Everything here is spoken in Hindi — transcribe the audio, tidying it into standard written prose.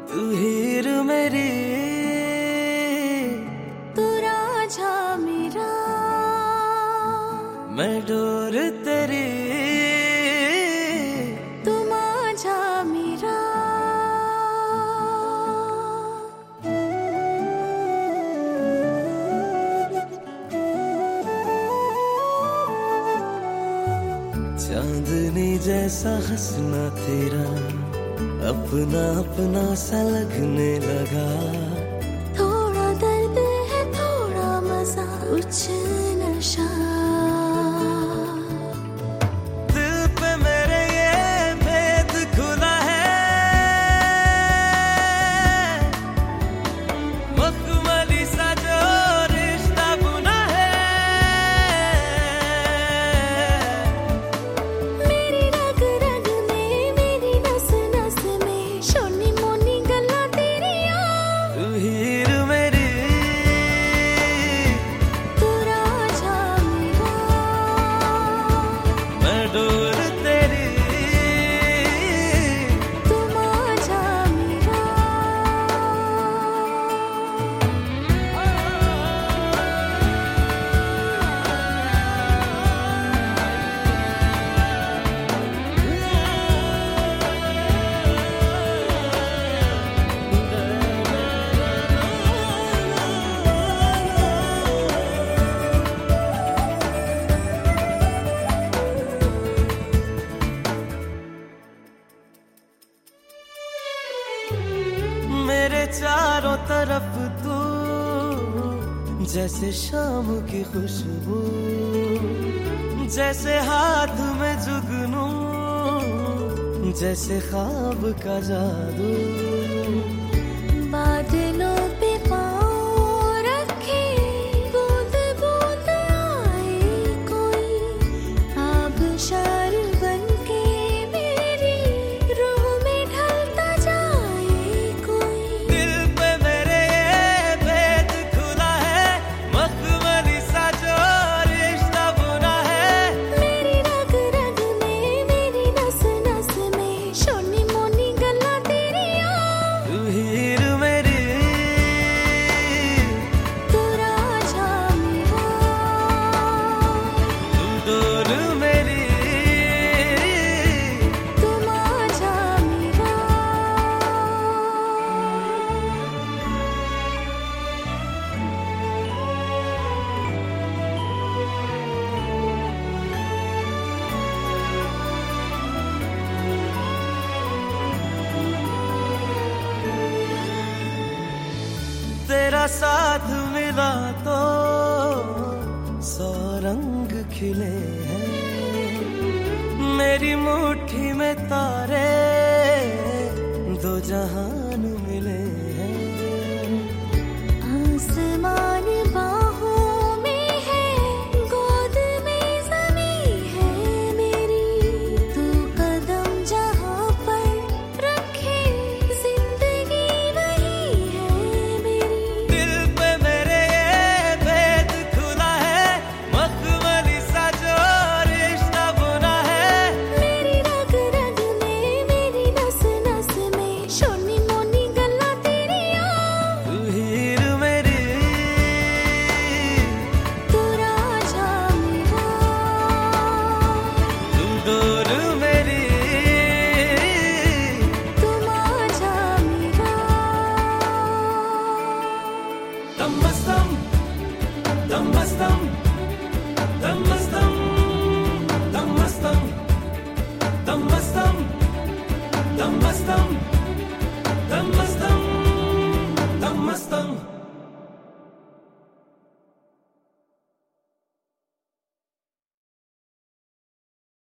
तू हीर मेरी, तू राजा मेरा, मैं डोर तेरी, तू माझा मेरा। चांदनी जैसा हंसना तेरा अपना अपना सा लगने लगा। थोड़ा दर्द है थोड़ा मजा कुछ नशा, दिल पे मेरे ये भेद खुला है, मखमली सा जो रिश्ता बुना है। मेरी रग रग में मेरी नस नस में शोनी मोनी गल्ला तेरिया। तू हीर मेरी, तू राजा मेरा, मैं डोर तेरी, तू माझा मेरा। मेरे चारों तरफ तू जैसे शाम की खुशबू, जैसे हाथ में जुगनू, जैसे ख्वाब का जादू। बादलों पे पाँव रखे बूंद बूंद आए कोई, आबशार बनके मेरी रूह में ढलता जाए कोई। दिल पे मेरे ये भेद खुला है, मखमली सा जो रिश्ता बुना है। मेरी रग रग में मेरी नस नस में शोनी मोनी गल्ला तेरिया। तू हीर मेरी, तू राजा मेरा, तू डोर मेरी, तू माझा मेरा। तेरा साथ मिला तो 100 रंग खिले हैं। मेरी मुट्ठी में तारे 2 जहान मिले हैं। आसमान बाहों में है, गोद में ज़मीं है मेरी, तू कदम जहाँ पर रखे जिंदगी वही है मेरी। दिल पे मेरे ये भेद खुला है, मखमली सा जो रिश्ता बुना है। मेरी रग रग में मेरी नस नस में शोनी मोनी गल्ला तेरिया। तू हीर मेरी, तू राजा मेरा, तू डोर मेरी, तू माझा मेरा। दमस्तम दमस्तम दमस्तम दमस्तम दमस्तम दमस्तम दमस्तम